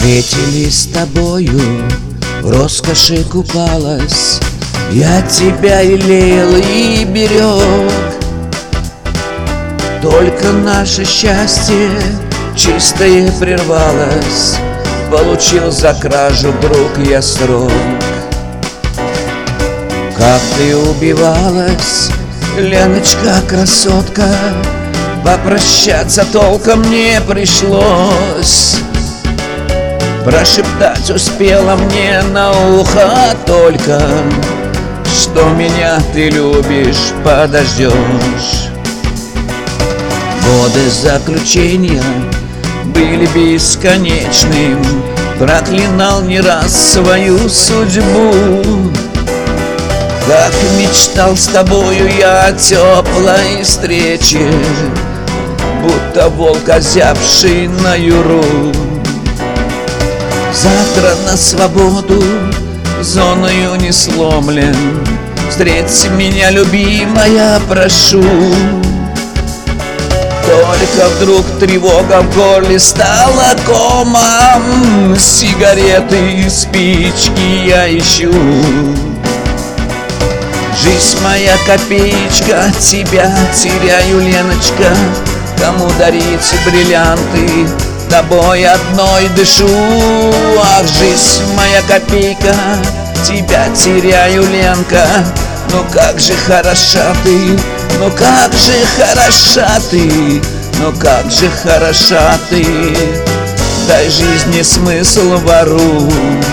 Встретились с тобою, в роскоши купалась, я тебя и лелеял, и берег. Только наше счастье чистое прервалось, получил за кражу, друг, я срок. Как ты убивалась, Леночка, красотка, попрощаться толком не пришлось. Прошептать успела мне на ухо только, что меня ты любишь, подождешь. Годы заключения были бесконечным, проклинал не раз свою судьбу. Как мечтал с тобою я о теплой встрече, будто волк, озябший на юру. Завтра на свободу, зоною не сломлен, встреть меня, любимая, прошу. Только вдруг тревога в горле стала комом, сигареты и спички я ищу. Жизнь моя копеечка, тебя теряю, Леночка, кому дарить бриллианты, тобой одной дышу. Ах, жизнь моя копейка, тебя теряю, Ленка, ну как же хороша ты, ну как же хороша ты, ну как же хороша ты, дай жизни смысл вору.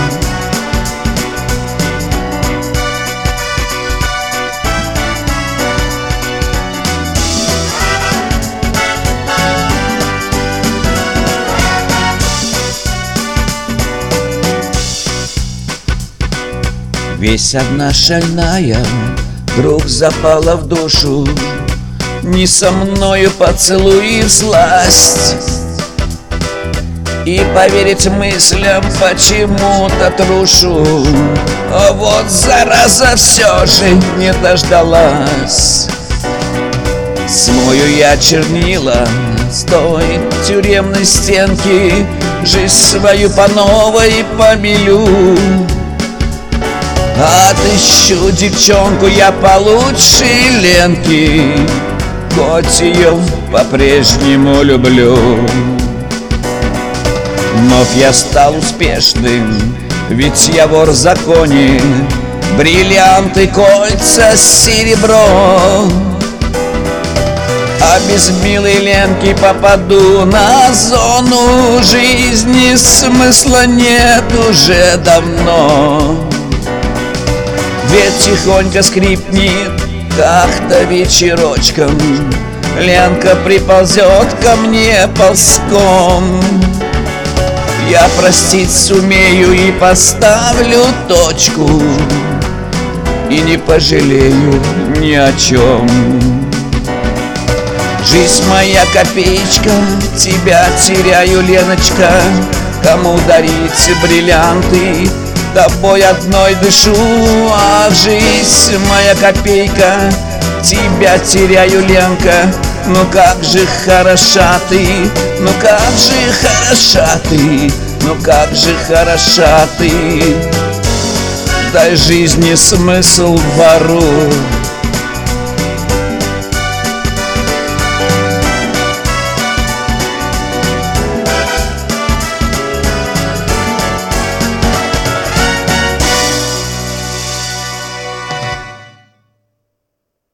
Весь одна шальная вдруг запала в душу, не со мною поцелуй и сласть. И поверить мыслям почему-то трушу, а вот зараза все же не дождалась. Смою я чернила с той тюремной стенки, жизнь свою по новой побелю. Отыщу девчонку я получше Ленки, хоть ее по-прежнему люблю. Вновь я стал успешным, ведь я вор в законе, бриллианты, кольца, серебро. А без милой Ленки попаду на зону жизни, смысла нет уже давно. Ведь тихонько скрипнет как-то вечерочком, Ленка приползет ко мне ползком. Я простить сумею и поставлю точку, и не пожалею ни о чем. Жизнь моя копеечка, тебя теряю, Леночка, кому дарить бриллианты, тобой одной дышу. А жизнь моя копейка, тебя теряю, Ленка, ну как же хороша ты, ну как же хороша ты, ну как же хороша ты, дай жизни смысл вору.